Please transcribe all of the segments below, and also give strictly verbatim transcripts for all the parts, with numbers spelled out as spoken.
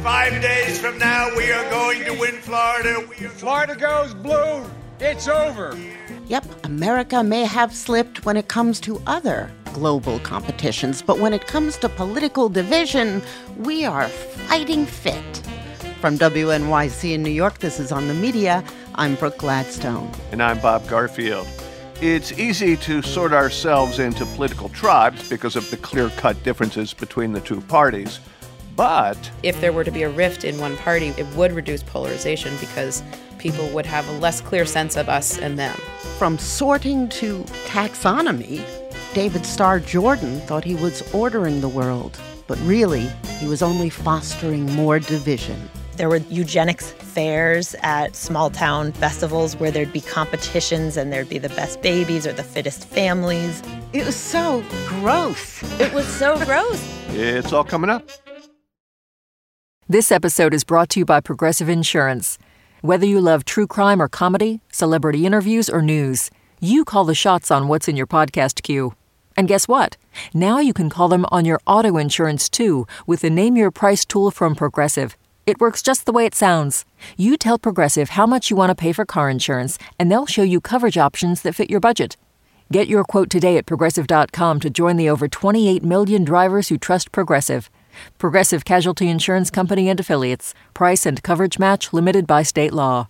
Five days from now, we are going to win Florida. Florida goes blue. It's over. Yep, America may have slipped when it comes to other global competitions, but when it comes to political division, we are fighting fit. From W N Y C in New York, this is On the Media. I'm Brooke Gladstone. And I'm Bob Garfield. It's easy to sort ourselves into political tribes because of the clear-cut differences between the two parties. But if there were to be a rift in one party, it would reduce polarization because people would have a less clear sense of us and them. From sorting to taxonomy, David Starr Jordan thought he was ordering the world, but really, he was only fostering more division. There were eugenics fairs at small-town festivals where there'd be competitions and there'd be the best babies or the fittest families. It was so gross. It was so gross. It's all coming up. This episode is brought to you by Progressive Insurance. Whether you love true crime or comedy, celebrity interviews or news, you call the shots on what's in your podcast queue. And guess what? Now you can call them on your auto insurance too with the Name Your Price tool from Progressive. It works just the way it sounds. You tell Progressive how much you want to pay for car insurance, and they'll show you coverage options that fit your budget. Get your quote today at Progressive dot com to join the over twenty-eight million drivers who trust Progressive. Progressive Casualty Insurance Company and Affiliates. Price and coverage match limited by state law.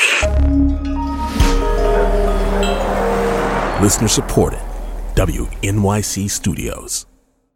Listener supported. W N Y C Studios.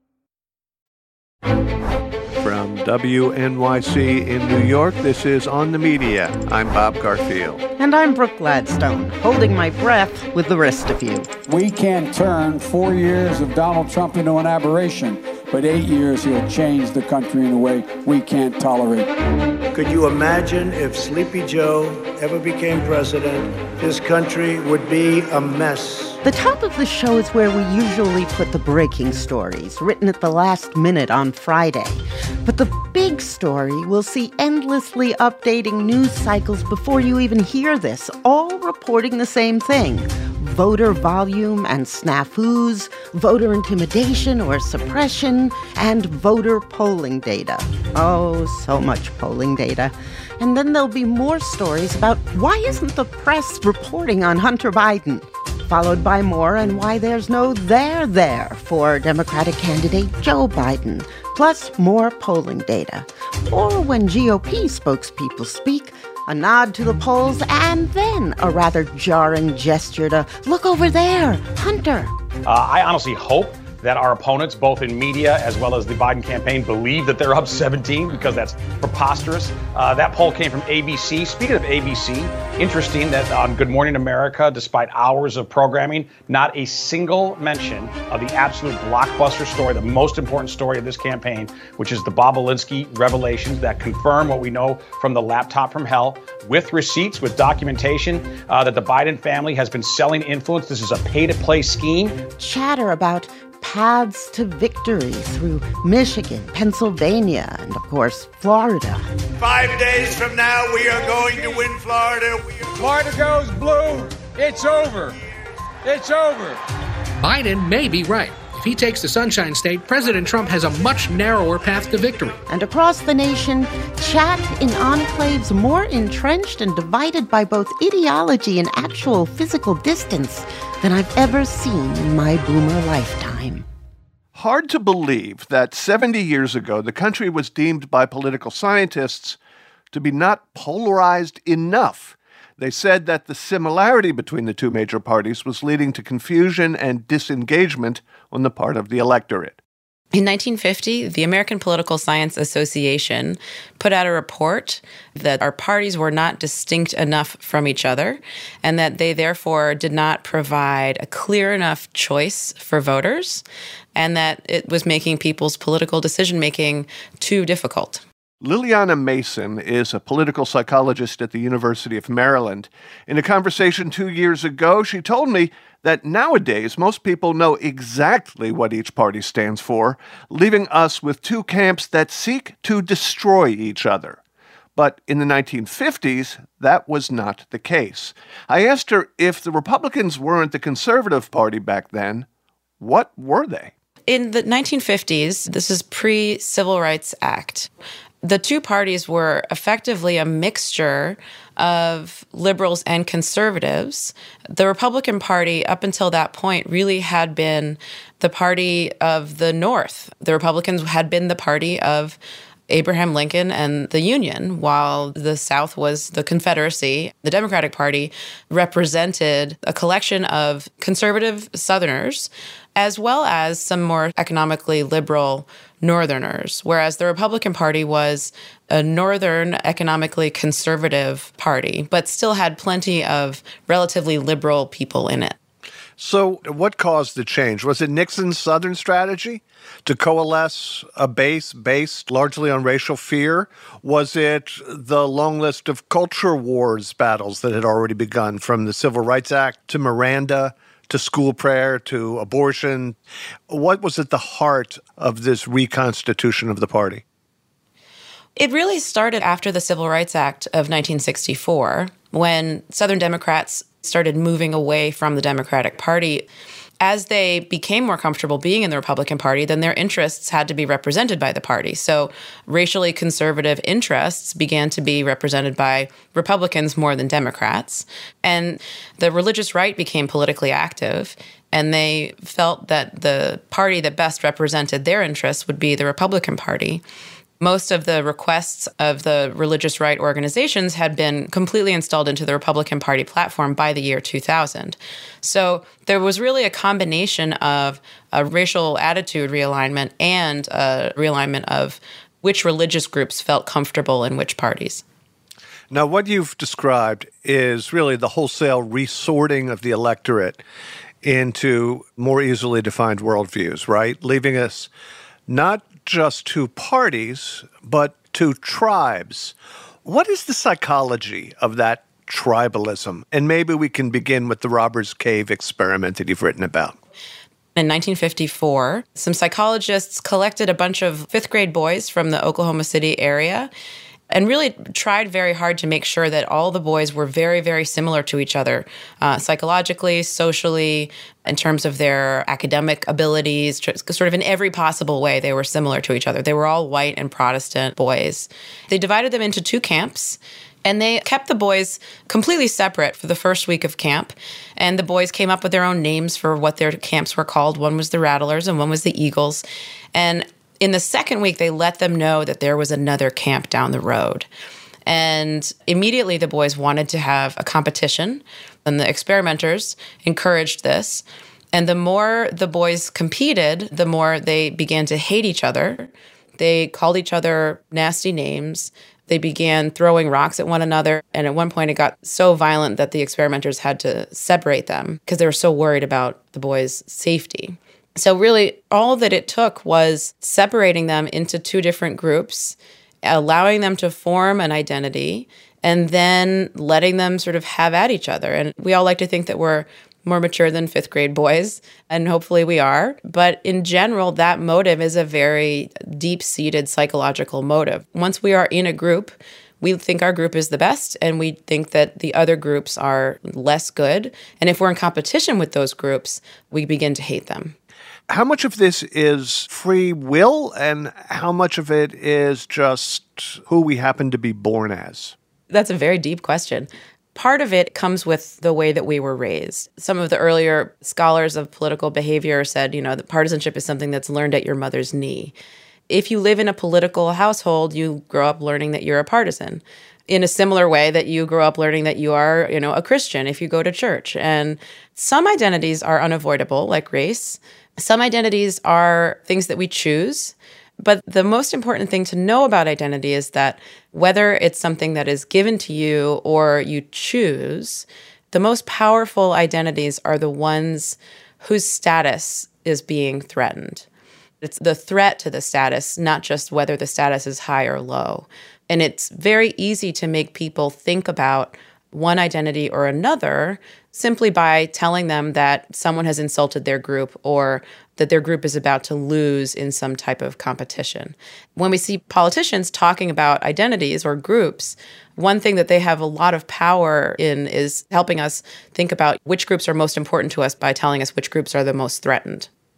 From W N Y C in New York, this is On the Media. I'm Bob Garfield. And I'm Brooke Gladstone, holding my breath with the rest of you. We can turn four years of Donald Trump into an aberration, but eight years he'll change the country in a way we can't tolerate. Could you imagine if Sleepy Joe ever became president? This country would be a mess. The top of the show is where we usually put the breaking stories, written at the last minute on Friday. But the big story will see endlessly updating news cycles before you even hear this, all reporting the same thing. Voter volume and snafus, voter intimidation or suppression, and voter polling data. Oh, so much polling data. And then there'll be more stories about why isn't the press reporting on Hunter Biden? Followed by more on why there's no there there for Democratic candidate Joe Biden, plus more polling data. Or when G O P spokespeople speak, a nod to the polls, and then a rather jarring gesture to look over there, Hunter. Uh, I honestly hope that our opponents, both in media as well as the Biden campaign, believe that they're up seventeen because that's preposterous. Uh, that poll came from A B C. Speaking of A B C, interesting that on Good Morning America, despite hours of programming, not a single mention of the absolute blockbuster story, the most important story of this campaign, which is the Bobulinski revelations that confirm what we know from the laptop from hell, with receipts, with documentation uh, that the Biden family has been selling influence. This is a pay-to-play scheme. Chatter about paths to victory through Michigan, Pennsylvania, and, of course, Florida. Five days from now, we are going to win Florida. Florida goes blue. It's over. It's over. Biden may be right. If he takes the Sunshine State, President Trump has a much narrower path to victory. And across the nation, chat in enclaves more entrenched and divided by both ideology and actual physical distance than I've ever seen in my boomer lifetime. Hard to believe that seventy years ago, the country was deemed by political scientists to be not polarized enough. They said that the similarity between the two major parties was leading to confusion and disengagement on the part of the electorate. In nineteen fifty, the American Political Science Association put out a report that our parties were not distinct enough from each other and that they therefore did not provide a clear enough choice for voters and that it was making people's political decision-making too difficult. Liliana Mason is a political psychologist at the University of Maryland. In a conversation two years ago, she told me that nowadays most people know exactly what each party stands for, leaving us with two camps that seek to destroy each other. But in the nineteen fifties, that was not the case. I asked her if the Republicans weren't the conservative party back then, what were they? In the nineteen fifties, this is pre-Civil Rights Act, The two parties were effectively a mixture of liberals and conservatives. The Republican Party, up until that point, really had been the party of the North. The Republicans had been the party of Abraham Lincoln and the Union, while the South was the Confederacy. The Democratic Party represented a collection of conservative Southerners, as well as some more economically liberal Northerners, whereas the Republican Party was a Northern, economically conservative party, but still had plenty of relatively liberal people in it. So what caused the change? Was it Nixon's Southern strategy to coalesce a base based largely on racial fear? Was it the long list of culture wars battles that had already begun, from the Civil Rights Act to Miranda to school prayer to abortion? What was at the heart of this reconstitution of the party? It really started after the Civil Rights Act of nineteen sixty-four, when Southern Democrats started moving away from the Democratic Party. As they became more comfortable being in the Republican Party, then their interests had to be represented by the party. So racially conservative interests began to be represented by Republicans more than Democrats. And the religious right became politically active, and they felt that the party that best represented their interests would be the Republican Party. Most of the requests of the religious right organizations had been completely installed into the Republican Party platform by the year two thousand. So there was really a combination of a racial attitude realignment and a realignment of which religious groups felt comfortable in which parties. Now, what you've described is really the wholesale resorting of the electorate into more easily defined worldviews, right? Leaving us not just two parties, but two tribes. What is the psychology of that tribalism? And maybe we can begin with the Robbers Cave experiment that you've written about. In nineteen fifty-four, some psychologists collected a bunch of fifth grade boys from the Oklahoma City area and really tried very hard to make sure that all the boys were very, very similar to each other, uh, psychologically, socially, in terms of their academic abilities, sort of in every possible way they were similar to each other. They were all white and Protestant boys. They divided them into two camps, and they kept the boys completely separate for the first week of camp. And the boys came up with their own names for what their camps were called. One was the Rattlers and one was the Eagles. And in the second week, they let them know that there was another camp down the road. And immediately the boys wanted to have a competition, and the experimenters encouraged this. And the more the boys competed, the more they began to hate each other. They called each other nasty names. They began throwing rocks at one another. And at one point, it got so violent that the experimenters had to separate them because they were so worried about the boys' safety. So really, all that it took was separating them into two different groups, allowing them to form an identity, and then letting them sort of have at each other. And we all like to think that we're more mature than fifth grade boys, and hopefully we are. But in general, that motive is a very deep-seated psychological motive. Once we are in a group, we think our group is the best, and we think that the other groups are less good. And if we're in competition with those groups, we begin to hate them. How much of this is free will, and how much of it is just who we happen to be born as? That's a very deep question. Part of it comes with the way that we were raised. Some of the earlier scholars of political behavior said, you know, that partisanship is something that's learned at your mother's knee. If you live in a political household, you grow up learning that you're a partisan, in a similar way that you grow up learning that you are, you know, a Christian if you go to church. And some identities are unavoidable, like race. Some identities are things that we choose. But the most important thing to know about identity is that whether it's something that is given to you or you choose, the most powerful identities are the ones whose status is being threatened. It's the threat to the status, not just whether the status is high or low. And it's very easy to make people think about one identity or another simply by telling them that someone has insulted their group or that their group is about to lose in some type of competition. When we see politicians talking about identities or groups, one thing that they have a lot of power in is helping us think about which groups are most important to us by telling us which groups are the most threatened.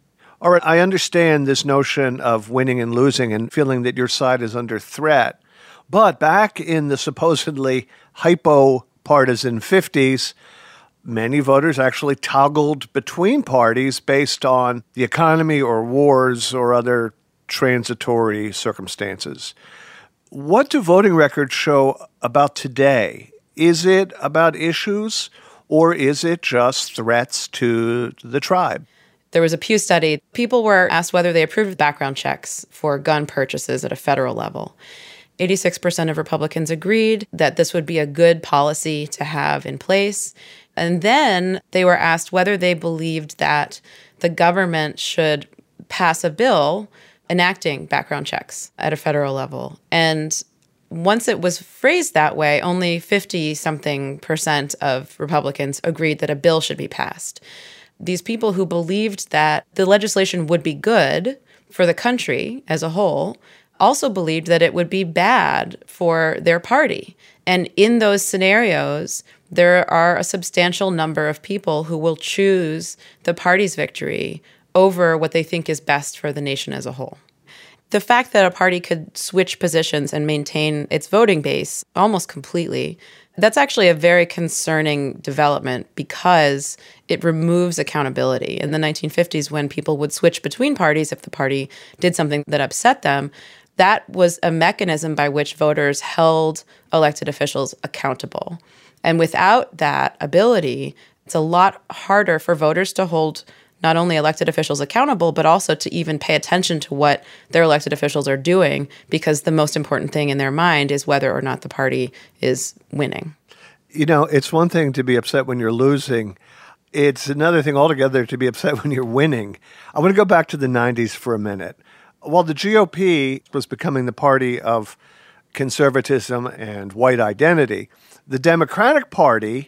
All right, I understand this notion of winning and losing and feeling that your side is under threat. But back in the supposedly hypo-partisan fifties, many voters actually toggled between parties based on the economy or wars or other transitory circumstances. What do voting records show about today? Is it about issues, or is it just threats to the tribe? There was a Pew study. People were asked whether they approved background checks for gun purchases at a federal level. eighty-six percent of Republicans agreed that this would be a good policy to have in place. And then they were asked whether they believed that the government should pass a bill enacting background checks at a federal level. And once it was phrased that way, only fifty-something percent of Republicans agreed that a bill should be passed. These people who believed that the legislation would be good for the country as a whole also believed that it would be bad for their party. And in those scenarios, there are a substantial number of people who will choose the party's victory over what they think is best for the nation as a whole. The fact that a party could switch positions and maintain its voting base almost completely, that's actually a very concerning development because it removes accountability. In the nineteen fifties, when people would switch between parties if the party did something that upset them, that was a mechanism by which voters held elected officials accountable. And without that ability, it's a lot harder for voters to hold not only elected officials accountable, but also to even pay attention to what their elected officials are doing, because the most important thing in their mind is whether or not the party is winning. You know, it's one thing to be upset when you're losing. It's another thing altogether to be upset when you're winning. I want to go back to the nineties for a minute. While the G O P was becoming the party of conservatism and white identity, the Democratic Party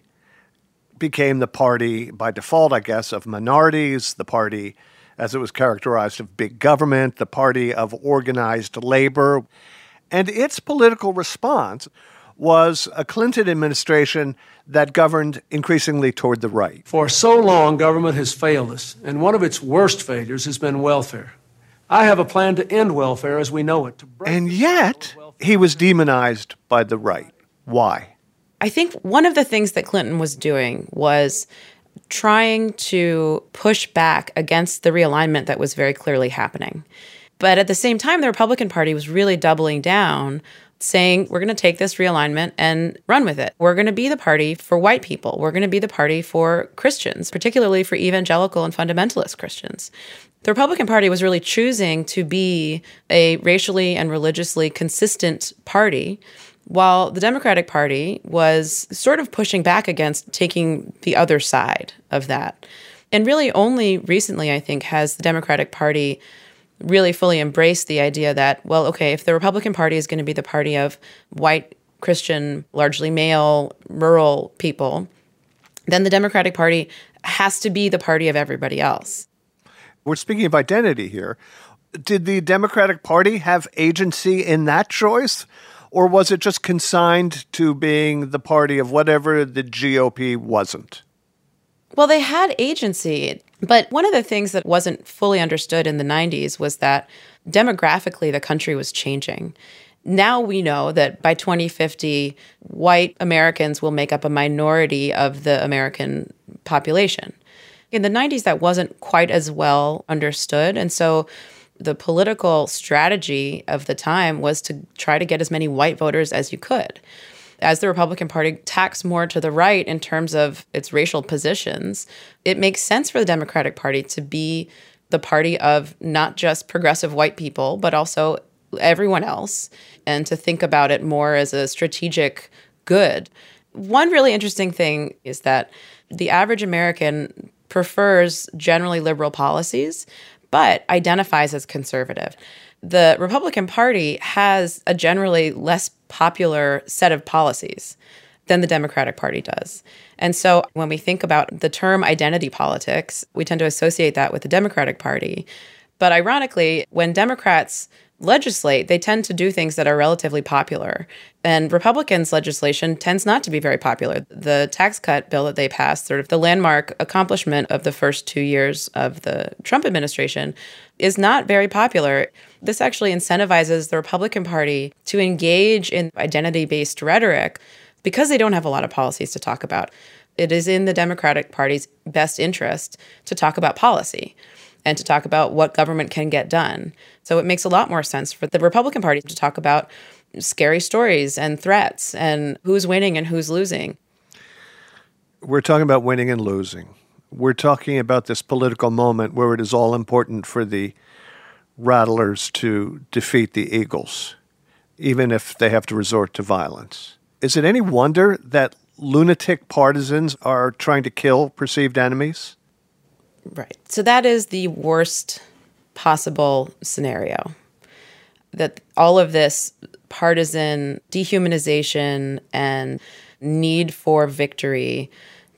became the party, by default, I guess, of minorities, the party, as it was characterized, of big government, the party of organized labor. And its political response was a Clinton administration that governed increasingly toward the right. For so long, government has failed us, and one of its worst failures has been welfare. I have a plan to end welfare as we know it. And yet, he was demonized by the right. Why? I think one of the things that Clinton was doing was trying to push back against the realignment that was very clearly happening. But at the same time, the Republican Party was really doubling down, saying, we're going to take this realignment and run with it. We're going to be the party for white people. We're going to be the party for Christians, particularly for evangelical and fundamentalist Christians. The Republican Party was really choosing to be a racially and religiously consistent party, while the Democratic Party was sort of pushing back against taking the other side of that. And really only recently, I think, has the Democratic Party really fully embraced the idea that, well, okay, if the Republican Party is going to be the party of white, Christian, largely male, rural people, then the Democratic Party has to be the party of everybody else. We're speaking of identity here. Did the Democratic Party have agency in that choice? Or was it just consigned to being the party of whatever the G O P wasn't? Well, they had agency. But one of the things that wasn't fully understood in the nineties was that demographically the country was changing. Now we know that by twenty fifty, white Americans will make up a minority of the American population. In the nineties, that wasn't quite as well understood. And so the political strategy of the time was to try to get as many white voters as you could. As the Republican Party tacks more to the right in terms of its racial positions, it makes sense for the Democratic Party to be the party of not just progressive white people, but also everyone else, and to think about it more as a strategic good. One really interesting thing is that the average American prefers generally liberal policies, but identifies as conservative. The Republican Party has a generally less popular set of policies than the Democratic Party does. And so when we think about the term identity politics, we tend to associate that with the Democratic Party. But ironically, when Democrats legislate, they tend to do things that are relatively popular. And Republicans' legislation tends not to be very popular. The tax cut bill that they passed, sort of the landmark accomplishment of the first two years of the Trump administration, is not very popular. This actually incentivizes the Republican Party to engage in identity-based rhetoric because they don't have a lot of policies to talk about. It is in the Democratic Party's best interest to talk about policy and to talk about what government can get done. So it makes a lot more sense for the Republican Party to talk about scary stories and threats and who's winning and who's losing. We're talking about winning and losing. We're talking about this political moment where it is all important for the Rattlers to defeat the Eagles, even if they have to resort to violence. Is it any wonder that lunatic partisans are trying to kill perceived enemies? Right. So that is the worst possible scenario, that all of this partisan dehumanization and need for victory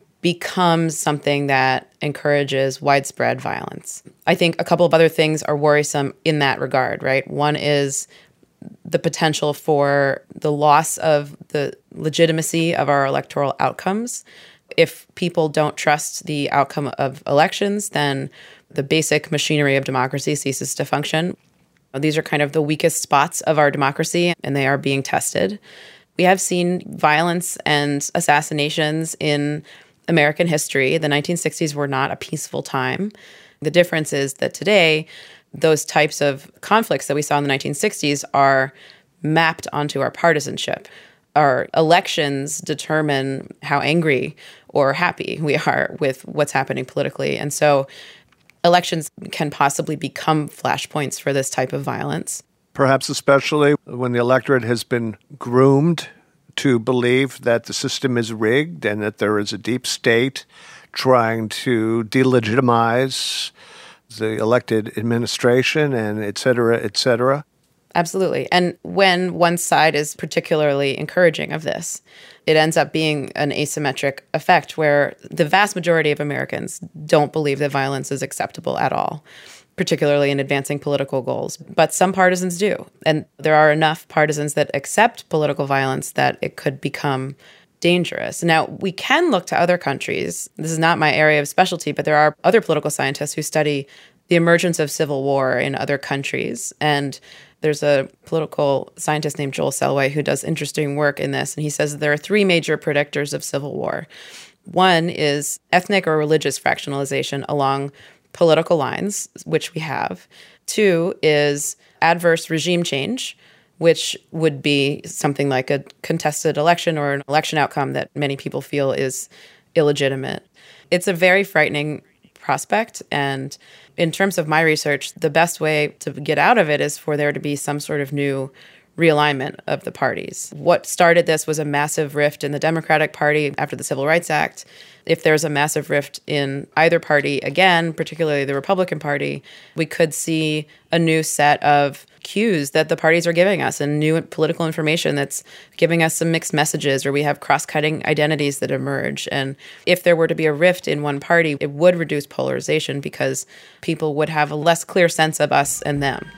becomes something that encourages widespread violence. I think a couple of other things are worrisome in that regard, right? One is the potential for the loss of the legitimacy of our electoral outcomes. If people don't trust the outcome of elections, then the basic machinery of democracy ceases to function. These are kind of the weakest spots of our democracy, and they are being tested. We have seen violence and assassinations in American history. The nineteen sixties were not a peaceful time. The difference is that today, those types of conflicts that we saw in the nineteen sixties are mapped onto our partisanship. Our elections determine how angry or happy we are with what's happening politically. And so elections can possibly become flashpoints for this type of violence. Perhaps especially when the electorate has been groomed to believe that the system is rigged and that there is a deep state trying to delegitimize the elected administration and et cetera, et cetera. Absolutely. And when one side is particularly encouraging of this, it ends up being an asymmetric effect where the vast majority of Americans don't believe that violence is acceptable at all, particularly in advancing political goals. But some partisans do. And there are enough partisans that accept political violence that it could become dangerous. Now, we can look to other countries. This is not my area of specialty, but there are other political scientists who study the emergence of civil war in other countries. And there's a political scientist named Joel Selway who does interesting work in this. And he says that there are three major predictors of civil war. One is ethnic or religious fractionalization along political lines, which we have. Two is adverse regime change, which would be something like a contested election or an election outcome that many people feel is illegitimate. It's a very frightening prospect. And in terms of my research, the best way to get out of it is for there to be some sort of new realignment of the parties. What started this was a massive rift in the Democratic Party after the Civil Rights Act. If there's a massive rift in either party again, particularly the Republican Party, we could see a new set of cues that the parties are giving us and new political information that's giving us some mixed messages, or we have cross-cutting identities that emerge. And if there were to be a rift in one party, it would reduce polarization because people would have a less clear sense of us and them.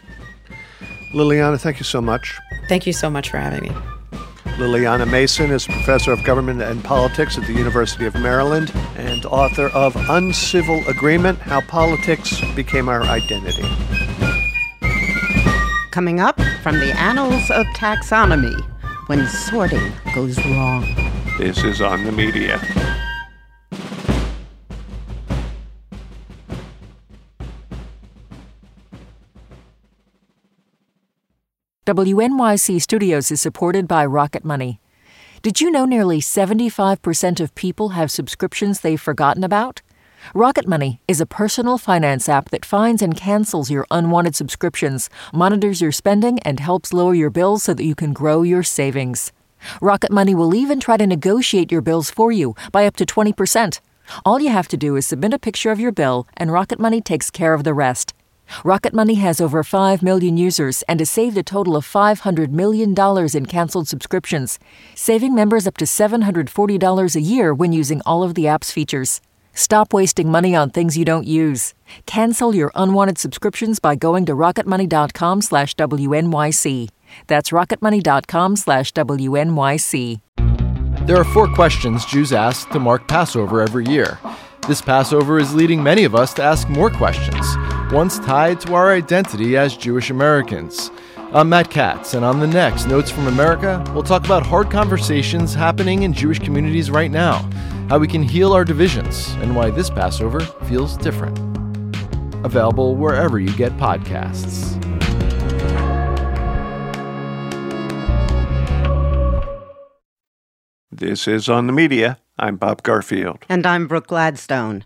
Liliana, thank you so much. Thank you so much for having me. Liliana Mason is professor of government and politics at the University of Maryland and author of Uncivil Agreement: How Politics Became Our Identity. Coming up, from the annals of taxonomy, when sorting goes wrong. This is On the Media. W N Y C Studios is supported by Rocket Money. Did you know nearly seventy-five percent of people have subscriptions they've forgotten about? Rocket Money is a personal finance app that finds and cancels your unwanted subscriptions, monitors your spending, and helps lower your bills so that you can grow your savings. Rocket Money will even try to negotiate your bills for you by up to twenty percent. All you have to do is submit a picture of your bill, and Rocket Money takes care of the rest. Rocket Money has over five million users and has saved a total of five hundred million dollars in canceled subscriptions, saving members up to seven hundred forty dollars a year when using all of the app's features. Stop wasting money on things you don't use. Cancel your unwanted subscriptions by going to rocketmoney.com slash WNYC. That's rocketmoney.com slash WNYC. There are four questions Jews ask to mark Passover every year. This Passover is leading many of us to ask more questions, ones tied to our identity as Jewish Americans. I'm Matt Katz, and on the next Notes from America, we'll talk about hard conversations happening in Jewish communities right now, how we can heal our divisions, and why this Passover feels different. Available wherever you get podcasts. This is On the Media. I'm Bob Garfield. And I'm Brooke Gladstone.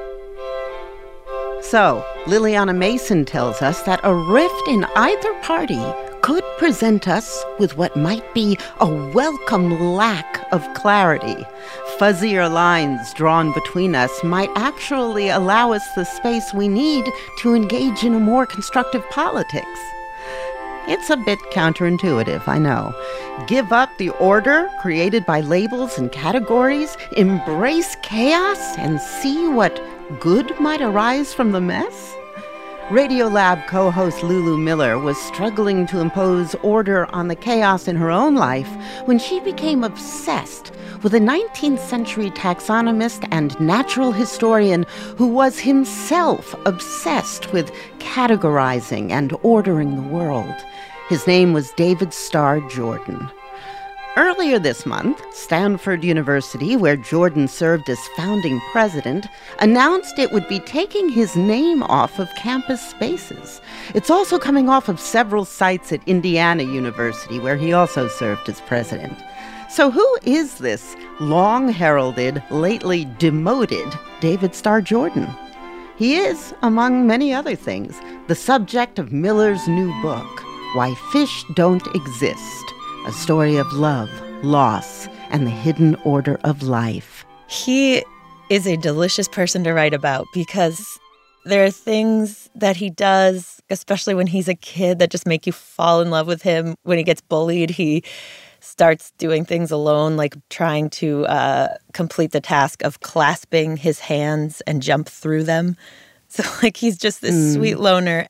So, Liliana Mason tells us that a rift in either party could present us with what might be a welcome lack of clarity. Fuzzier lines drawn between us might actually allow us the space we need to engage in a more constructive politics. It's a bit counterintuitive, I know. Give up the order created by labels and categories, embrace chaos, and see what good might arise from the mess? Radiolab co-host Lulu Miller was struggling to impose order on the chaos in her own life when she became obsessed with a nineteenth century taxonomist and natural historian who was himself obsessed with categorizing and ordering the world. His name was David Starr Jordan. Earlier this month, Stanford University, where Jordan served as founding president, announced it would be taking his name off of campus spaces. It's also coming off of several sites at Indiana University, where he also served as president. So who is this long-heralded, lately demoted David Starr Jordan? He is, among many other things, the subject of Miller's new book, Why Fish Don't Exist, a story of love, loss, and the hidden order of life. He is a delicious person to write about because there are things that he does, especially when he's a kid, that just make you fall in love with him. When he gets bullied, he starts doing things alone, like trying to uh, complete the task of clasping his hands and jump through them. So, like, he's just this mm. sweet loner.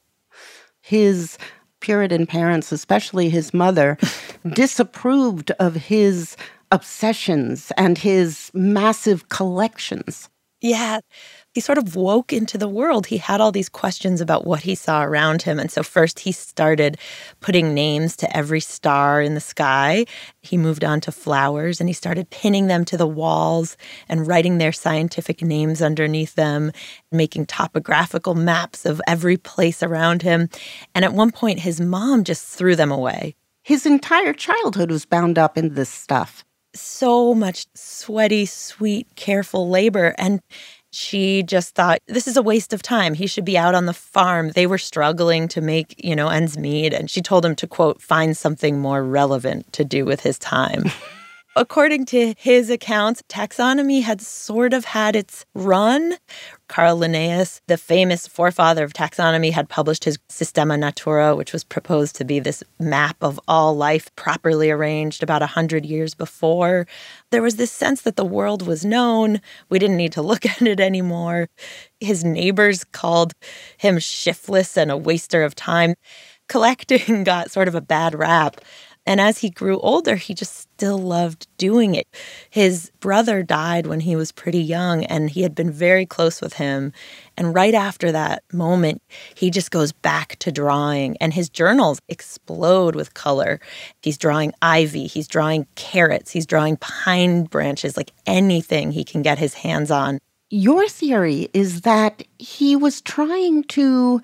His Puritan parents, especially his mother, disapproved of his obsessions and his massive collections. Yeah, he sort of woke into the world. He had all these questions about what he saw around him. And so first he started putting names to every star in the sky. He moved on to flowers, and he started pinning them to the walls and writing their scientific names underneath them, making topographical maps of every place around him. And at one point, his mom just threw them away. His entire childhood was bound up in this stuff. So much sweaty, sweet, careful labor. And she just thought, this is a waste of time. He should be out on the farm. They were struggling to make, you know, ends meet. And she told him to, quote, find something more relevant to do with his time. According to his accounts, taxonomy had sort of had its run. Carl Linnaeus, the famous forefather of taxonomy, had published his Systema Naturae, which was proposed to be this map of all life properly arranged about one hundred years before. There was this sense that the world was known. We didn't need to look at it anymore. His neighbors called him shiftless and a waster of time. Collecting got sort of a bad rap. And as he grew older, he just still loved doing it. His brother died when he was pretty young, and he had been very close with him. And right after that moment, he just goes back to drawing, and his journals explode with color. He's drawing ivy, he's drawing carrots, he's drawing pine branches, like anything he can get his hands on. Your theory is that he was trying to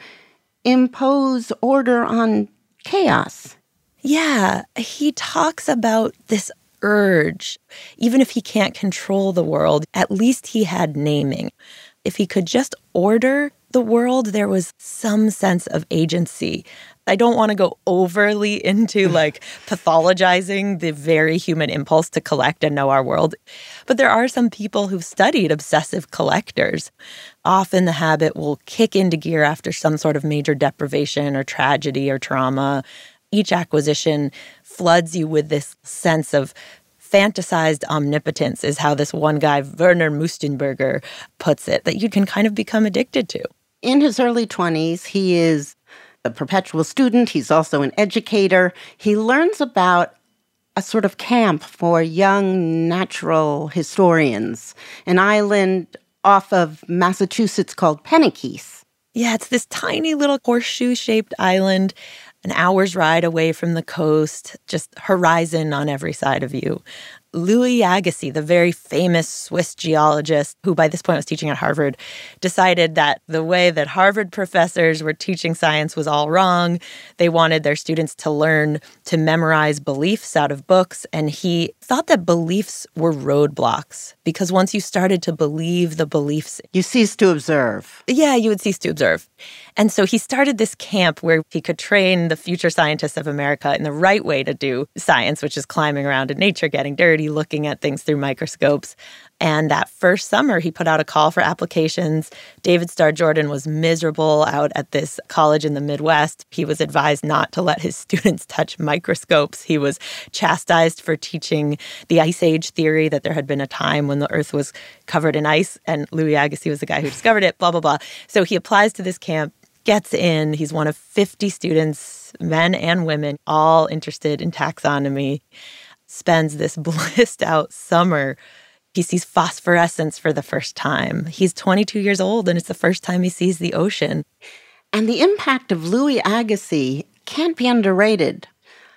impose order on chaos. Yeah, he talks about this urge. Even if he can't control the world, at least he had naming. If he could just order the world, there was some sense of agency. I don't want to go overly into like pathologizing the very human impulse to collect and know our world. But there are some people who've studied obsessive collectors. Often the habit will kick into gear after some sort of major deprivation or tragedy or trauma. Each acquisition floods you with this sense of fantasized omnipotence is how this one guy, Werner Mustenberger, puts it, that you can kind of become addicted to. In his early twenties, he is a perpetual student. He's also an educator. He learns about a sort of camp for young natural historians, an island off of Massachusetts called Penikese. Yeah, it's this tiny little horseshoe-shaped island, an hour's ride away from the coast, just horizon on every side of you. Louis Agassiz, the very famous Swiss geologist who by this point was teaching at Harvard, decided that the way that Harvard professors were teaching science was all wrong. They wanted their students to learn to memorize beliefs out of books, and he thought that beliefs were roadblocks because once you started to believe the beliefs, you ceased to observe. Yeah, you would cease to observe. And so he started this camp where he could train the future scientists of America in the right way to do science, which is climbing around in nature, getting dirty, looking at things through microscopes. And that first summer, he put out a call for applications. David Starr Jordan was miserable out at this college in the Midwest. He was advised not to let his students touch microscopes. He was chastised for teaching the Ice Age theory, that there had been a time when the Earth was covered in ice, and Louis Agassiz was the guy who discovered it, blah, blah, blah. So he applies to this camp, gets in. He's one of fifty students, men and women, all interested in taxonomy, spends this blissed out summer. He sees phosphorescence for the first time. He's twenty-two years old, and it's the first time he sees the ocean. And the impact of Louis Agassiz can't be underrated.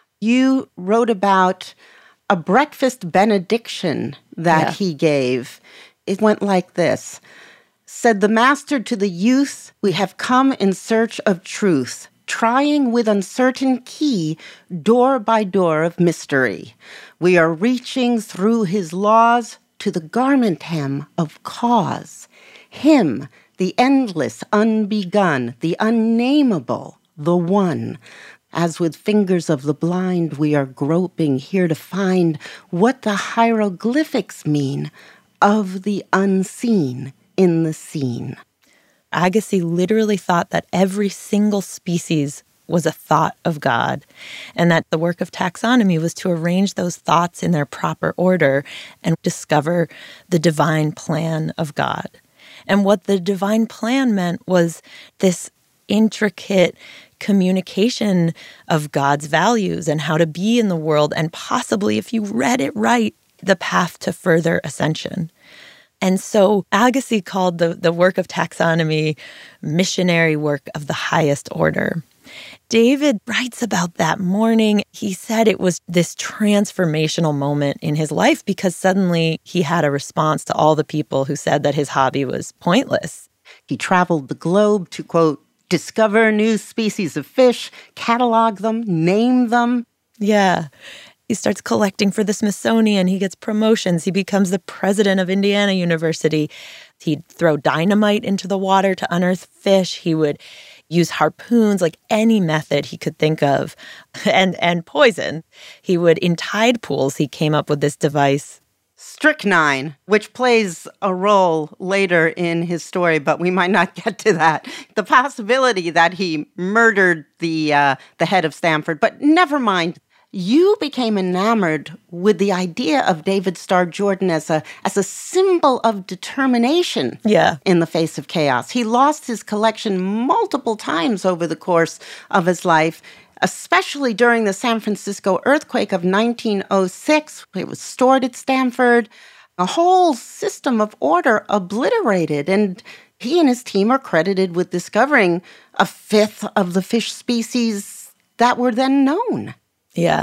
You wrote about a breakfast benediction that yeah. he gave. It went like this. Said the master to the youth, we have come in search of truth, trying with uncertain key door by door of mystery. We are reaching through his laws to the garment hem of cause. Him, the endless, unbegun, the unnameable, the one. As with fingers of the blind, we are groping here to find what the hieroglyphics mean of the unseen in the scene. Agassiz literally thought that every single species was a thought of God, and that the work of taxonomy was to arrange those thoughts in their proper order and discover the divine plan of God. And what the divine plan meant was this intricate communication of God's values and how to be in the world, and possibly, if you read it right, the path to further ascension. And so Agassiz called the, the work of taxonomy missionary work of the highest order. David writes about that morning. He said it was this transformational moment in his life because suddenly he had a response to all the people who said that his hobby was pointless. He traveled the globe to, quote, discover new species of fish, catalog them, name them. Yeah. He starts collecting for the Smithsonian. He gets promotions. He becomes the president of Indiana University. He'd throw dynamite into the water to unearth fish. He would use harpoons, like any method he could think of, and, and poison. He would, in tide pools, he came up with this device. Strychnine, which plays a role later in his story, but we might not get to that. The possibility that he murdered the uh, the head of Stanford, but never mind. You became enamored with the idea of David Starr Jordan as a as a symbol of determination yeah. in the face of chaos. He lost his collection multiple times over the course of his life, especially during the San Francisco earthquake of nineteen oh six. It was stored at Stanford. A whole system of order obliterated, and he and his team are credited with discovering a fifth of the fish species that were then known. Yeah.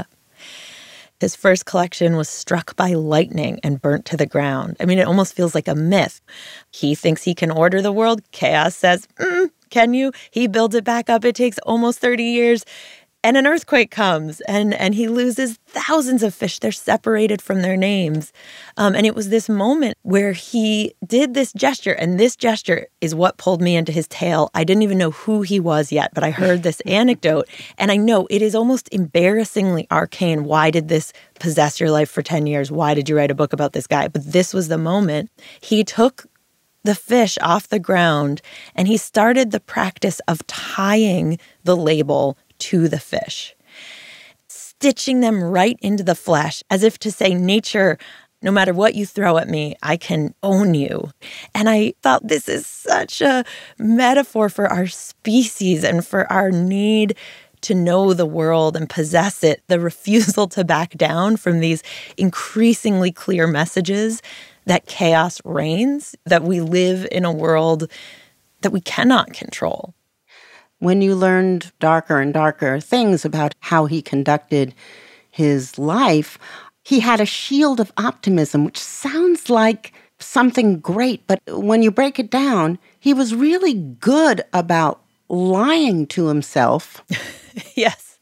His first collection was struck by lightning and burnt to the ground. I mean, it almost feels like a myth. He thinks he can order the world. Chaos says, mm, can you? He builds it back up. It takes almost thirty years. And an earthquake comes, and, and he loses thousands of fish. They're separated from their names. Um, and it was this moment where he did this gesture, and this gesture is what pulled me into his tale. I didn't even know who he was yet, but I heard this anecdote, and I know it is almost embarrassingly arcane. Why did this possess your life for ten years? Why did you write a book about this guy? But this was the moment. He took the fish off the ground, and he started the practice of tying the label to the fish. stitching them right into the flesh, as if to say, nature, no matter what you throw at me, I can own you. And I thought this is such a metaphor for our species and for our need to know the world and possess it, the refusal to back down from these increasingly clear messages that chaos reigns, that we live in a world that we cannot control. When you learned darker and darker things about how he conducted his life, he had a shield of optimism, which sounds like something great, but when you break it down, he was really good about lying to himself. Yes.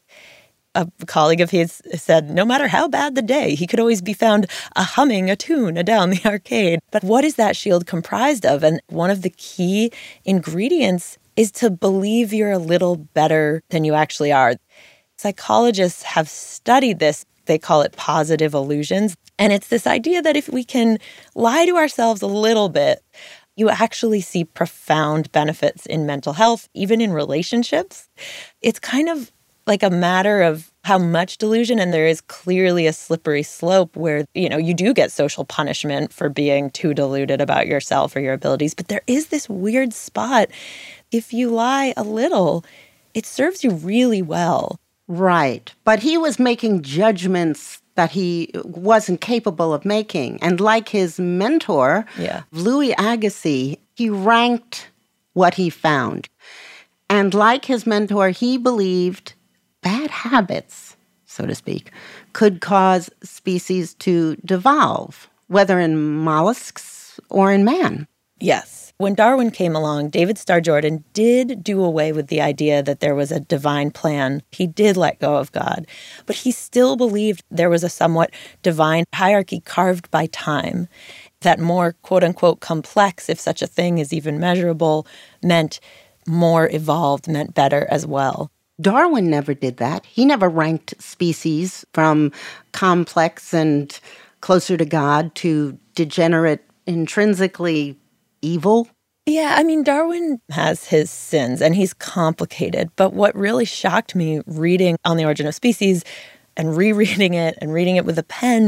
A colleague of his said, no matter how bad the day, he could always be found a humming a tune down the arcade. But what is that shield comprised of? And one of the key ingredients is to believe you're a little better than you actually are. Psychologists have studied this. They call it positive illusions. And it's this idea that if we can lie to ourselves a little bit, you actually see profound benefits in mental health, even in relationships. It's kind of like a matter of how much delusion, and there is clearly a slippery slope where, you know, you do get social punishment for being too deluded about yourself or your abilities. But there is this weird spot. If you lie a little, it serves you really well. Right. But he was making judgments that he wasn't capable of making. And like his mentor, yeah. Louis Agassiz, he ranked what he found. And like his mentor, he believed bad habits, so to speak, could cause species to devolve, whether in mollusks or in man. Yes. When Darwin came along, David Starr Jordan did do away with the idea that there was a divine plan. He did let go of God, but he still believed there was a somewhat divine hierarchy carved by time, that more quote-unquote complex, if such a thing is even measurable, meant more evolved, meant better as well. Darwin never did that. He never ranked species from complex and closer to God to degenerate, intrinsically evil. Yeah, I mean, Darwin has his sins and he's complicated. But what really shocked me reading On the Origin of Species and rereading it and reading it with a pen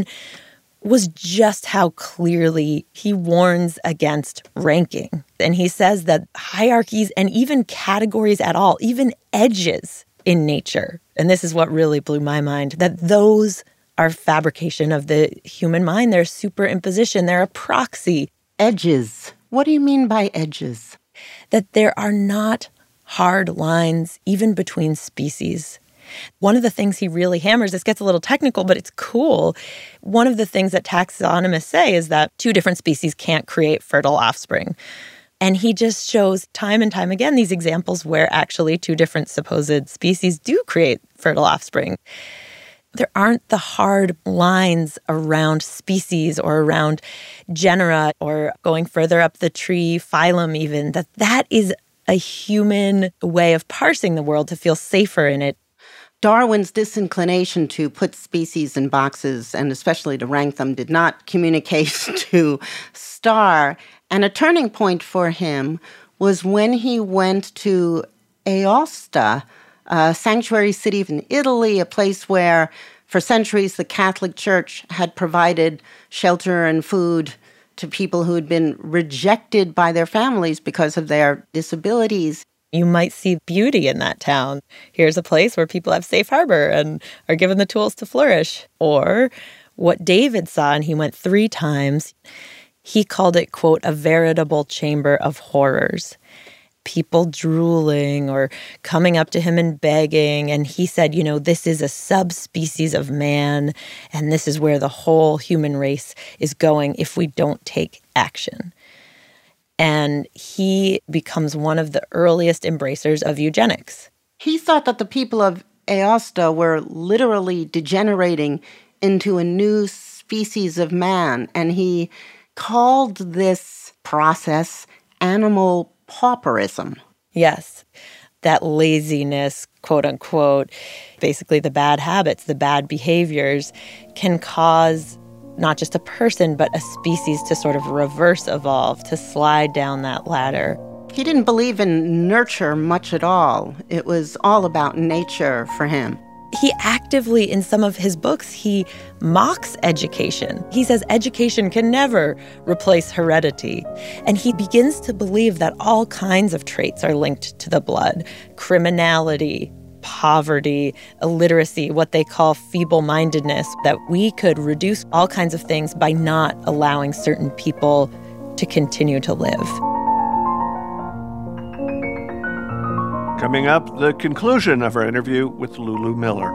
was just how clearly he warns against ranking. And he says that hierarchies and even categories at all, even edges in nature, and this is what really blew my mind, that those are fabrication of the human mind. They're superimposition. They're a proxy. Edges. What do you mean by edges? That there are not hard lines even between species. One of the things he really hammers, this gets a little technical, but it's cool. One of the things that taxonomists say is that two different species can't create fertile offspring. And he just shows time and time again these examples where actually two different supposed species do create fertile offspring. There aren't the hard lines around species or around genera or going further up the tree, phylum even, that that is a human way of parsing the world to feel safer in it. Darwin's disinclination to put species in boxes, and especially to rank them, did not communicate to Starr. And a turning point for him was when he went to Aosta, a sanctuary city in Italy, a place where for centuries the Catholic Church had provided shelter and food to people who had been rejected by their families because of their disabilities. You might see beauty in that town. Here's a place where people have safe harbor and are given the tools to flourish. Or what David saw, and he went three times, he called it, quote, a veritable chamber of horrors. People drooling or coming up to him and begging. And he said, you know, this is a subspecies of man, and this is where the whole human race is going if we don't take action. And he becomes one of the earliest embracers of eugenics. He thought that the people of Aosta were literally degenerating into a new species of man, and he called this process animal pauperism. Yes, that laziness, quote unquote, basically the bad habits, the bad behaviors can cause not just a person, but a species to sort of reverse evolve, to slide down that ladder. He didn't believe in nurture much at all. It was all about nature for him. He actively, in some of his books, he mocks education. He says education can never replace heredity. And he begins to believe that all kinds of traits are linked to the blood. Criminality, poverty, illiteracy, what they call feeble-mindedness, that we could reduce all kinds of things by not allowing certain people to continue to live. Coming up, the conclusion of our interview with Lulu Miller.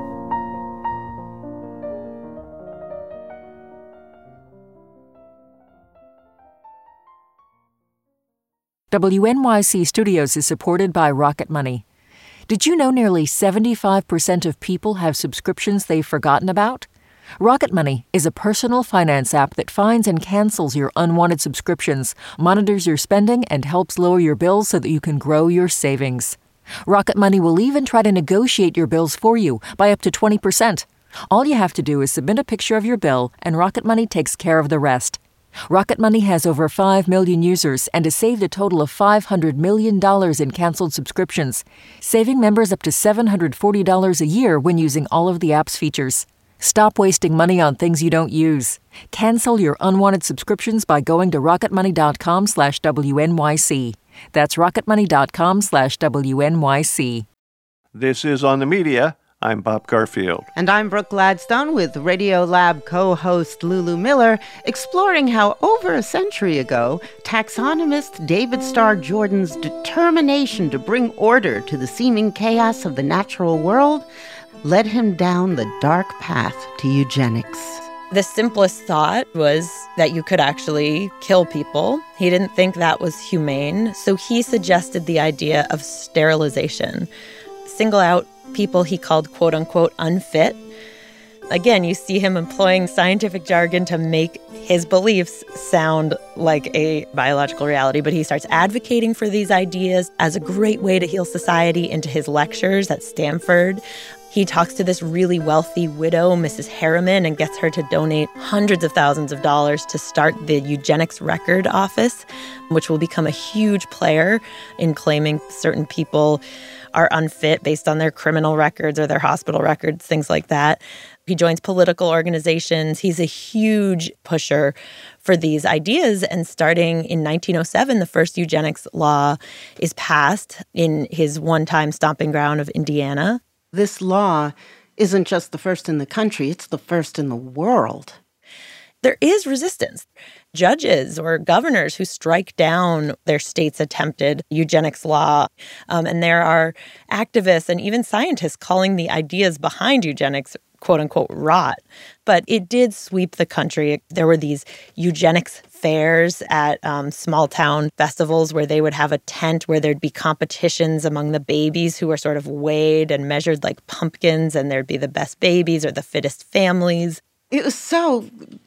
W N Y C Studios is supported by Rocket Money. Did you know nearly seventy-five percent of people have subscriptions they've forgotten about? Rocket Money is a personal finance app that finds and cancels your unwanted subscriptions, monitors your spending, and helps lower your bills so that you can grow your savings. Rocket Money will even try to negotiate your bills for you by up to twenty percent. All you have to do is submit a picture of your bill, and Rocket Money takes care of the rest. Rocket Money has over five million users and has saved a total of five hundred million dollars in canceled subscriptions, saving members up to seven hundred forty dollars a year when using all of the app's features. Stop wasting money on things you don't use. Cancel your unwanted subscriptions by going to rocketmoney.com slash WNYC. That's rocketmoney.com slash WNYC. This is On the Media. I'm Bob Garfield. And I'm Brooke Gladstone with Radiolab co-host Lulu Miller, exploring how over a century ago, taxonomist David Starr Jordan's determination to bring order to the seeming chaos of the natural world led him down the dark path to eugenics. The simplest thought was that you could actually kill people. He didn't think that was humane, so he suggested the idea of sterilization. Single out people he called quote-unquote unfit. Again, you see him employing scientific jargon to make his beliefs sound like a biological reality, but he starts advocating for these ideas as a great way to heal society into his lectures at Stanford. He talks to this really wealthy widow, Missus Harriman, and gets her to donate hundreds of thousands of dollars to start the Eugenics Record Office, which will become a huge player in claiming certain people are unfit based on their criminal records or their hospital records, things like that. He joins political organizations. He's a huge pusher for these ideas. And starting in nineteen oh seven, the first eugenics law is passed in his one-time stomping ground of Indiana. This law isn't just the first in the country, it's the first in the world. There is resistance. Judges or governors who strike down their state's attempted eugenics law. Um, and there are activists and even scientists calling the ideas behind eugenics quote-unquote rot. But it did sweep the country. There were these eugenics fairs at um, small-town festivals where they would have a tent where there'd be competitions among the babies who were sort of weighed and measured like pumpkins, and there'd be the best babies or the fittest families. It was so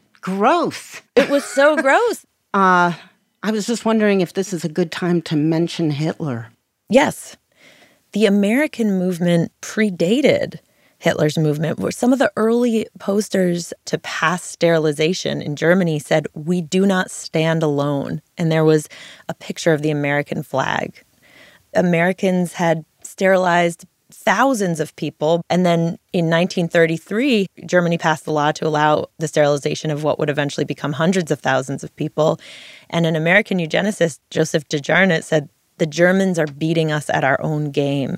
gross. It was so gross. Uh, I was just wondering if this is a good time to mention Hitler. Yes. The American movement predated Hitler's movement, where some of the early posters to pass sterilization in Germany said, "We do not stand alone." And there was a picture of the American flag. Americans had sterilized thousands of people. And then in nineteen thirty-three, Germany passed the law to allow the sterilization of what would eventually become hundreds of thousands of people. And an American eugenicist, Joseph DeJarnett, said, "The Germans are beating us at our own game."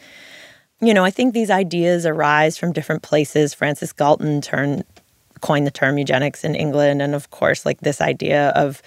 You know, I think these ideas arise from different places. Francis Galton turned, coined the term eugenics in England. And of course, like this idea of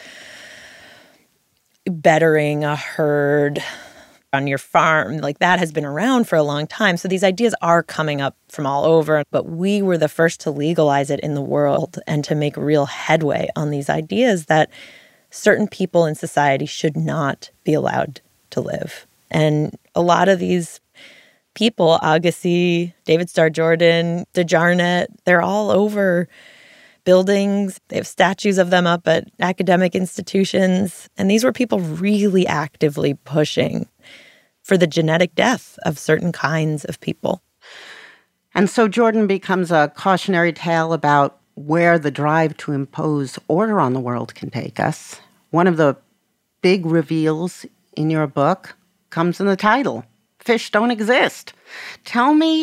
bettering a herd on your farm, like that has been around for a long time. So these ideas are coming up from all over. But we were the first to legalize it in the world and to make real headway on these ideas that certain people in society should not be allowed to live. And a lot of these people, Agassi, David Starr Jordan, DeJarnett, they're all over buildings. They have statues of them up at academic institutions. And these were people really actively pushing for the genetic death of certain kinds of people. And so Jordan becomes a cautionary tale about where the drive to impose order on the world can take us. One of the big reveals in your book comes in the title. Fish don't exist. Tell me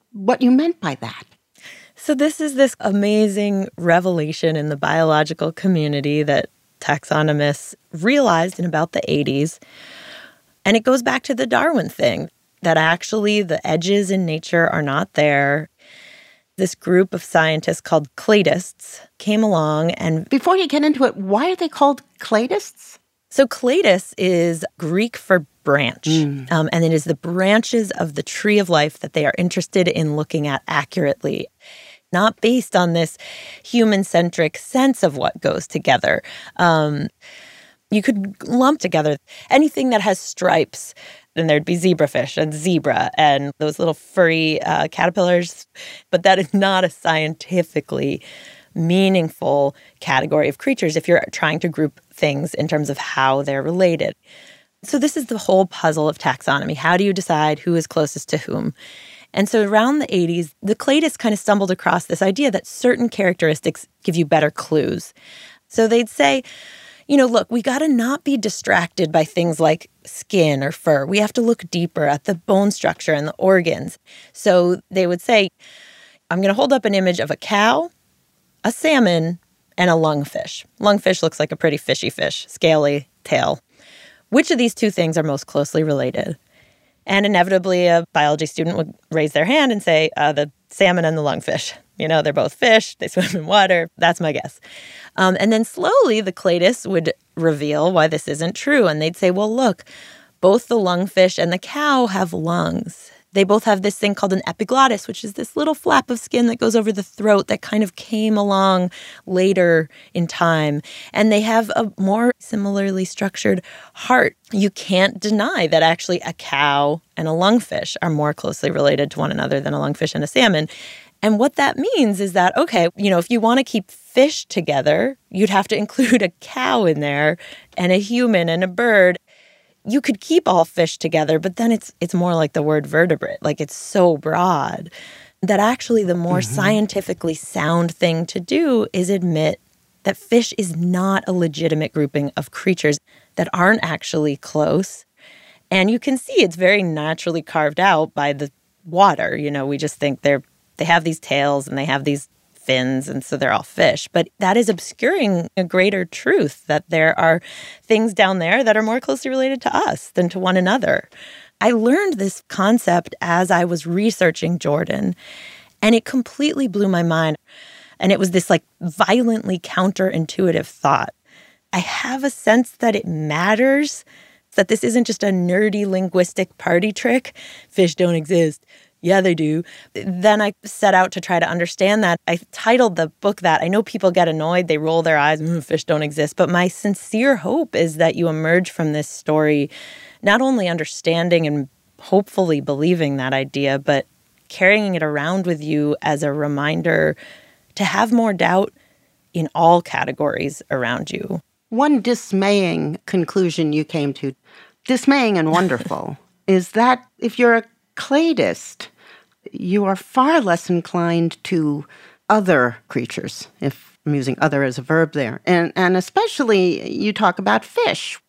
what you meant by that. So this is this amazing revelation in the biological community that taxonomists realized in about the eighties. And it goes back to the Darwin thing, that actually the edges in nature are not there. This group of scientists called cladists came along and... Before you get into it, why are they called cladists? So cladis is Greek for branch, mm. um, and it is the branches of the tree of life that they are interested in looking at accurately, not based on this human-centric sense of what goes together. Um, you could lump together anything that has stripes, and there'd be zebrafish and zebra and those little furry uh, caterpillars, but that is not a scientifically meaningful category of creatures if you're trying to group things in terms of how they're related. So this is the whole puzzle of taxonomy. How do you decide who is closest to whom? And so around the eighties, the cladists kind of stumbled across this idea that certain characteristics give you better clues. So they'd say, you know, look, we got to not be distracted by things like skin or fur. We have to look deeper at the bone structure and the organs. So they would say, I'm going to hold up an image of a cow, a salmon, and a lungfish. Lungfish looks like a pretty fishy fish, scaly tail. Which of these two things are most closely related? And inevitably, a biology student would raise their hand and say, uh, the salmon and the lungfish. You know, they're both fish. They swim in water. That's my guess. Um, and then slowly, the cladists would reveal why this isn't true. And they'd say, well, look, both the lungfish and the cow have lungs. They both have this thing called an epiglottis, which is this little flap of skin that goes over the throat that kind of came along later in time. And they have a more similarly structured heart. You can't deny that actually a cow and a lungfish are more closely related to one another than a lungfish and a salmon. And what that means is that, okay, you know, if you want to keep fish together, you'd have to include a cow in there and a human and a bird. You could keep all fish together, but then it's it's more like the word vertebrate. Like, it's so broad that actually the more mm-hmm. scientifically sound thing to do is admit that fish is not a legitimate grouping of creatures that aren't actually close. And you can see it's very naturally carved out by the water. You know, we just think they're they have these tails and they have these fins, and so they're all fish. But that is obscuring a greater truth, that there are things down there that are more closely related to us than to one another. I learned this concept as I was researching Jordan, and it completely blew my mind. And it was this like violently counterintuitive thought. I have a sense that it matters, that this isn't just a nerdy linguistic party trick. Fish don't exist. Yeah, they do. Then I set out to try to understand that. I titled the book that. I know people get annoyed. They roll their eyes, mm, fish don't exist. But my sincere hope is that you emerge from this story not only understanding and hopefully believing that idea, but carrying it around with you as a reminder to have more doubt in all categories around you. One dismaying conclusion you came to, dismaying and wonderful, is that if you're a cladist, you are far less inclined to other creatures, if I'm using other as a verb there. And, and especially you talk about fish,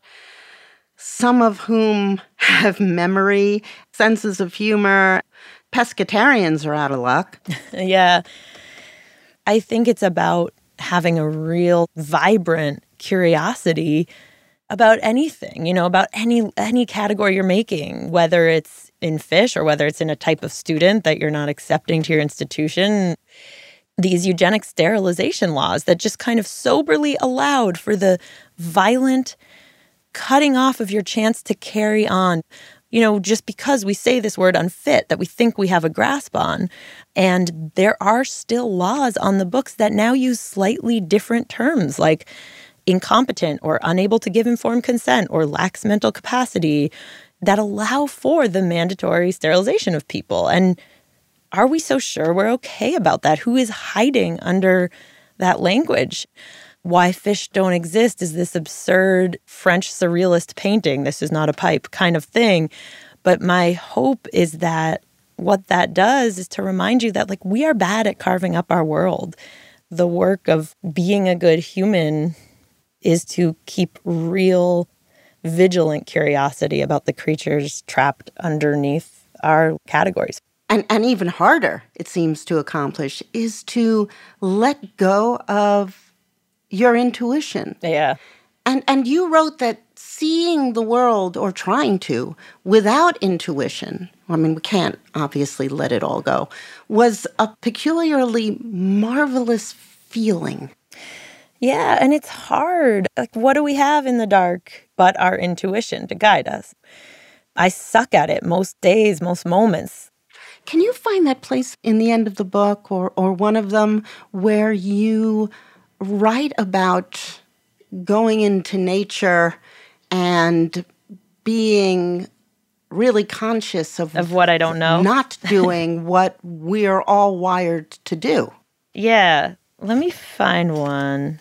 some of whom have memory, senses of humor. Pescatarians are out of luck. Yeah. I think it's about having a real vibrant curiosity about anything, you know, about any any category you're making, whether it's in fish or whether it's in a type of student that you're not accepting to your institution. These eugenic sterilization laws that just kind of soberly allowed for the violent cutting off of your chance to carry on, you know, just because we say this word unfit that we think we have a grasp on. And there are still laws on the books that now use slightly different terms like incompetent or unable to give informed consent or lacks mental capacity that allow for the mandatory sterilization of people. And are we so sure we're okay about that? Who is hiding under that language? Why fish don't exist is this absurd French surrealist painting, this is not a pipe kind of thing. But my hope is that what that does is to remind you that, like, we are bad at carving up our world. The work of being a good human is to keep real, vigilant curiosity about the creatures trapped underneath our categories. and, and even harder, it seems to accomplish, is to let go of your intuition. Yeah. And and you wrote that seeing the world, or trying to, without intuition, I mean, we can't obviously let it all go, was a peculiarly marvelous feeling. Yeah, and it's hard. Like, what do we have in the dark but our intuition to guide us? I suck at it most days, most moments. Can you find that place in the end of the book, or, or one of them, where you write about going into nature and being really conscious of, of what I don't know, not doing what we're all wired to do? Yeah, let me find one.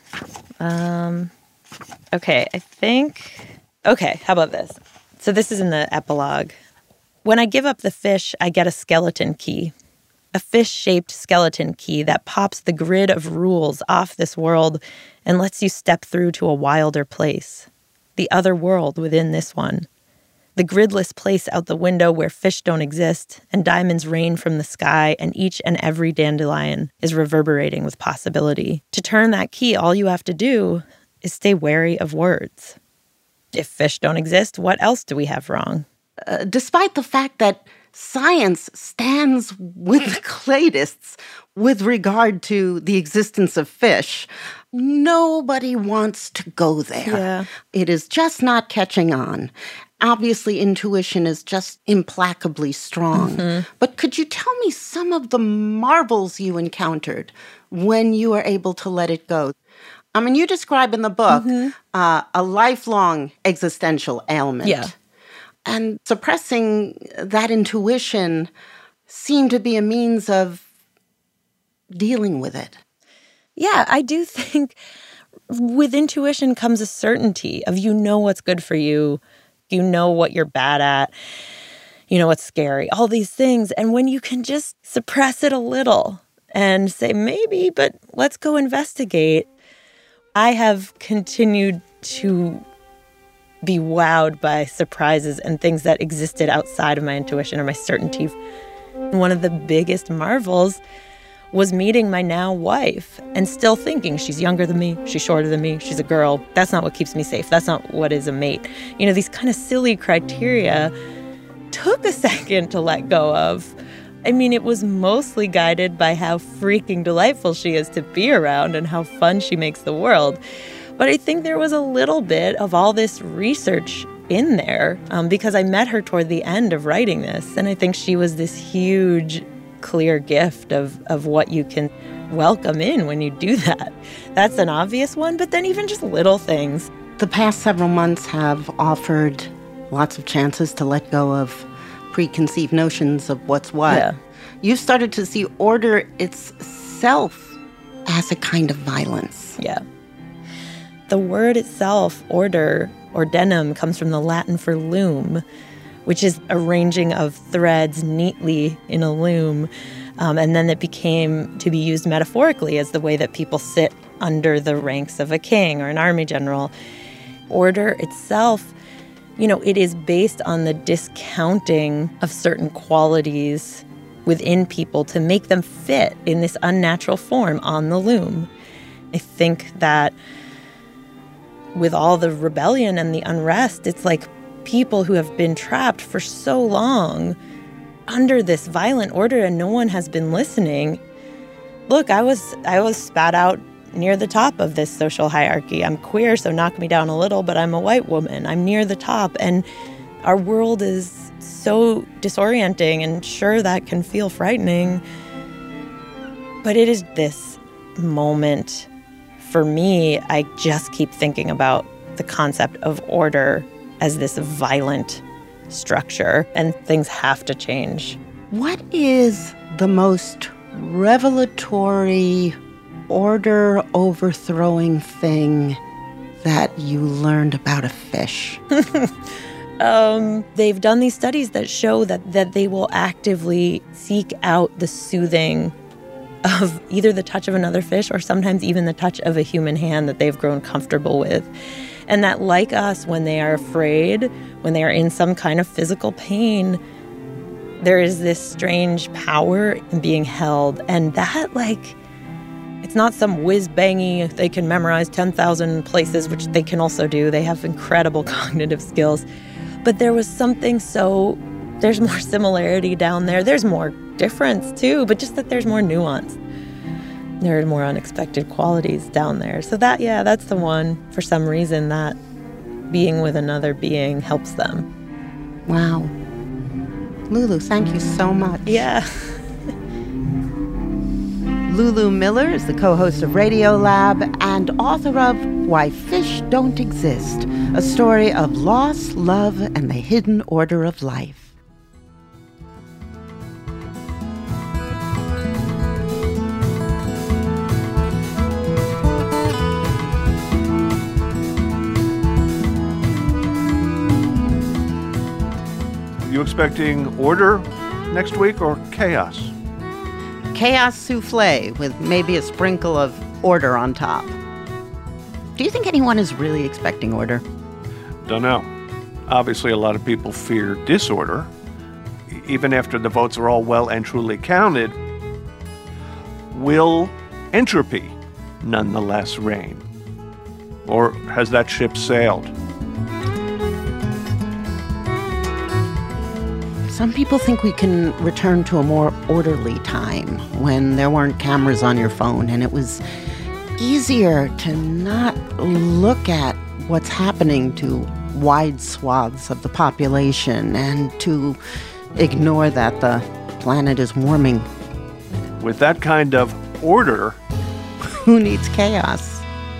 Um, okay, I think, okay, how about this? So this is in the epilogue. When I give up the fish, I get a skeleton key. A fish-shaped skeleton key that pops the grid of rules off this world and lets you step through to a wilder place. The other world within this one. The gridless place out the window where fish don't exist and diamonds rain from the sky and each and every dandelion is reverberating with possibility. To turn that key, all you have to do is stay wary of words. If fish don't exist, what else do we have wrong? Uh, despite the fact that science stands with the cladists with regard to the existence of fish, nobody wants to go there. Yeah. It is just not catching on. Obviously, intuition is just implacably strong. Mm-hmm. But could you tell me some of the marvels you encountered when you were able to let it go? I mean, you describe in the book mm-hmm. uh, a lifelong existential ailment. Yeah. And suppressing that intuition seemed to be a means of dealing with it. Yeah, I do think with intuition comes a certainty of you know what's good for you, you know what you're bad at, you know what's scary, all these things. And when you can just suppress it a little and say, maybe, but let's go investigate. I have continued to be wowed by surprises and things that existed outside of my intuition or my certainty. One of the biggest marvels was meeting my now wife and still thinking she's younger than me, she's shorter than me, she's a girl. That's not what keeps me safe. That's not what is a mate. You know, these kind of silly criteria took a second to let go of. I mean, it was mostly guided by how freaking delightful she is to be around and how fun she makes the world. But I think there was a little bit of all this research in there um, because I met her toward the end of writing this. And I think she was this huge, clear gift of, of what you can welcome in when you do that. That's an obvious one, but then even just little things. The past several months have offered lots of chances to let go of preconceived notions of what's what. Yeah. You've started to see order itself as a kind of violence. Yeah. The word itself, order, ordenum, comes from the Latin for loom, which is arranging of threads neatly in a loom. Um, and then it became to be used metaphorically as the way that people sit under the ranks of a king or an army general. Order itself, you know, it is based on the discounting of certain qualities within people to make them fit in this unnatural form on the loom. I think that with all the rebellion and the unrest, it's like people who have been trapped for so long under this violent order and no one has been listening. Look, I was I was spat out near the top of this social hierarchy. I'm queer, so knock me down a little, but I'm a white woman. I'm near the top, and our world is so disorienting, and sure, that can feel frightening. But it is this moment. For me, I just keep thinking about the concept of order as this violent structure, and things have to change. What is the most revelatory, order-overthrowing thing that you learned about a fish? um, they've done these studies that show that, that they will actively seek out the soothing of either the touch of another fish or sometimes even the touch of a human hand that they've grown comfortable with. And that, like us, when they are afraid, when they are in some kind of physical pain, There is this strange power in being held, and that, like, it's not some whiz-bangy, they can memorize ten thousand places, which they can also do. They have incredible cognitive skills. But there was something so, there's more similarity down there. There's more difference, too, but just that there's more nuance. There are more unexpected qualities down there. So that, yeah, that's the one, for some reason, that being with another being helps them. Wow. Lulu, thank you so much. Yeah. Lulu Miller is the co-host of Radiolab and author of Why Fish Don't Exist, a story of loss, love, and the hidden order of life. You expecting order next week or chaos? Chaos souffle with maybe a sprinkle of order on top. Do you think anyone is really expecting order? Don't know. Obviously, a lot of people fear disorder. Even after the votes are all well and truly counted, will entropy nonetheless reign? Or has that ship sailed? Some people think we can return to a more orderly time when there weren't cameras on your phone and it was easier to not look at what's happening to wide swaths of the population and to ignore that the planet is warming. With that kind of order, who needs chaos?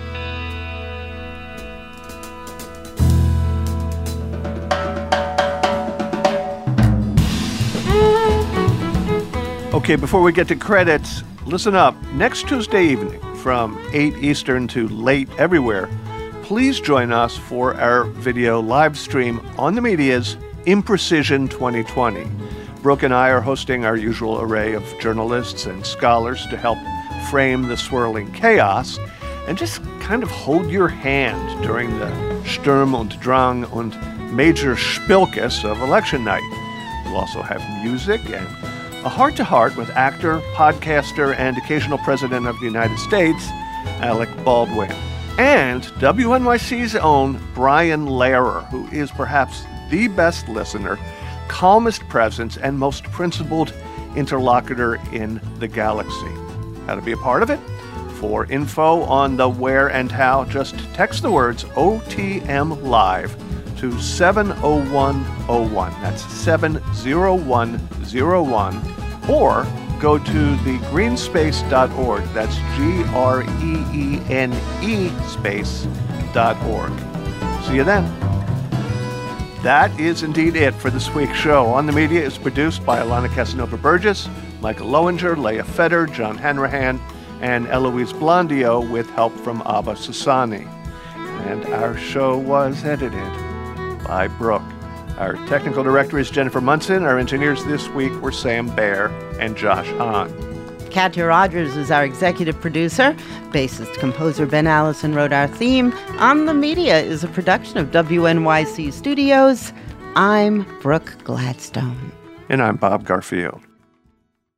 Okay, before we get to credits, listen up. Next Tuesday evening from eight Eastern to late everywhere, please join us for our video live stream on the media's Imprecision twenty twenty. Brooke and I are hosting our usual array of journalists and scholars to help frame the swirling chaos and just kind of hold your hand during the Sturm und Drang und Major Spilkes of election night. We'll also have music and a heart-to-heart with actor, podcaster, and occasional president of the United States, Alec Baldwin. And W N Y C's own Brian Lehrer, who is perhaps the best listener, calmest presence, and most principled interlocutor in the galaxy. How to be a part of it? For info on the where and how, just text the words O T M Live to seven oh one oh one. That's seven oh one oh one. Or go to the greenspace dot org. That's G R E E N E space dot org. See you then. That is indeed it for this week's show. On the Media is produced by Alana Casanova-Burgess, Michael Lowinger, Leah Feder, John Hanrahan, and Eloise Blondio with help from Abba Sassani. And our show was edited by Brooke. Our technical director is Jennifer Munson. Our engineers this week were Sam Baer and Josh Hahn. Katya Rogers is our executive producer. Bassist composer Ben Allison wrote our theme. On the Media is a production of W N Y C Studios. I'm Brooke Gladstone. And I'm Bob Garfield.